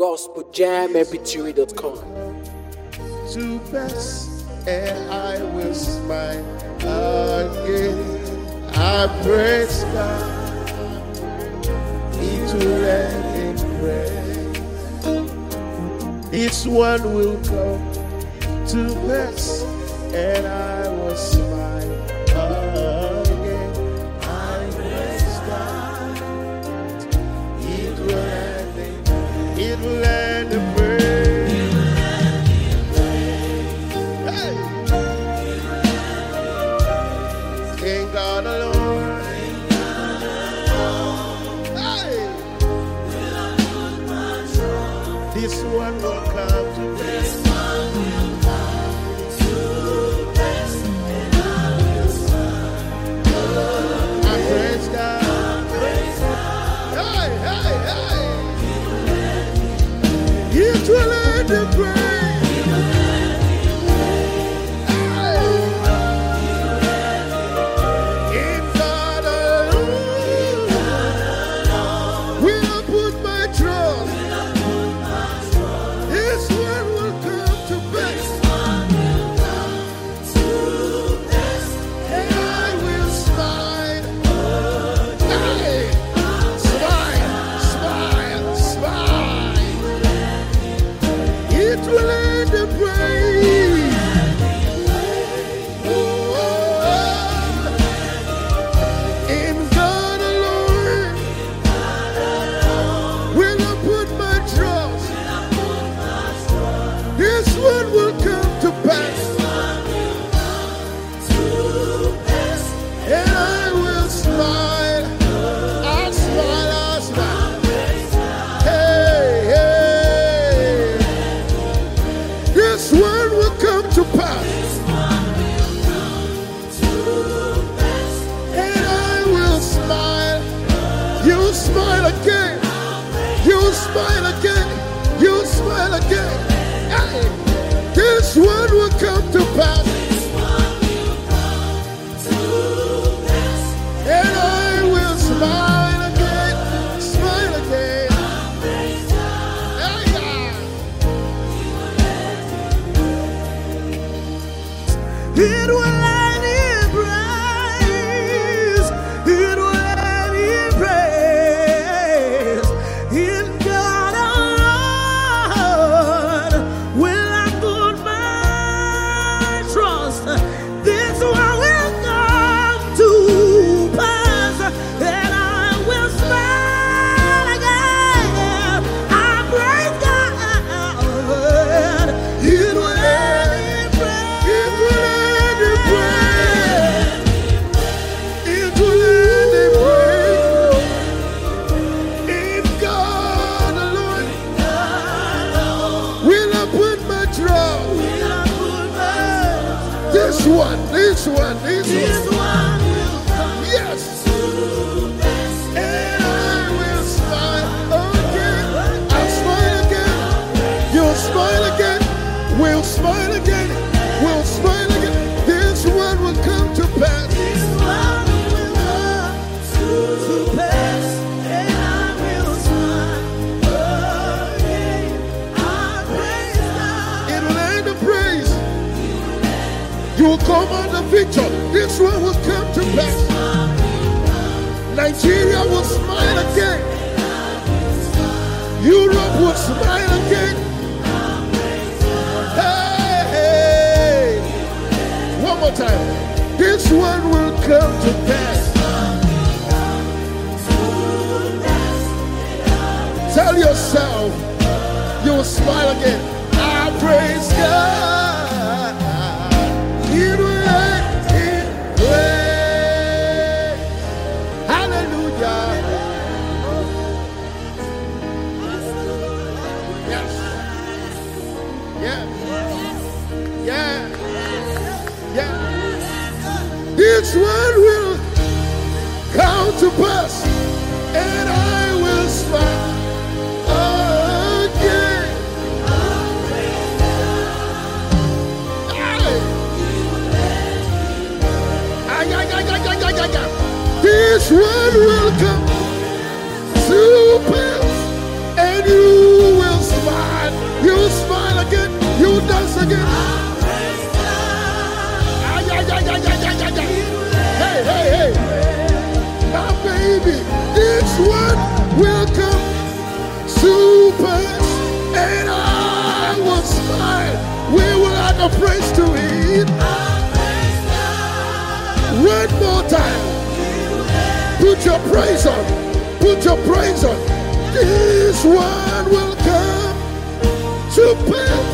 gospeljammpg.com. To pass, and I will smile again. I praise God, into let praise. Each one will come to pass, and I will smile again. I praise God, it will end the praise. Hey. King God alone. Hey. This one will come to pass. I praise God. Hey, hey, hey. It will end the praise. Nigeria will smile again. Europe will smile again. Hey, one more time. This one will come to pass. Tell yourself you will smile again. I praise God. It will end in praise. Hallelujah. Yes. Yeah. Yeah. Yeah. This one will come to pass, and I will smile again. This one will come to pass, and you will smile. your praise to Him. One more time. Put your praise on. Put your praise on. This one will come to pass.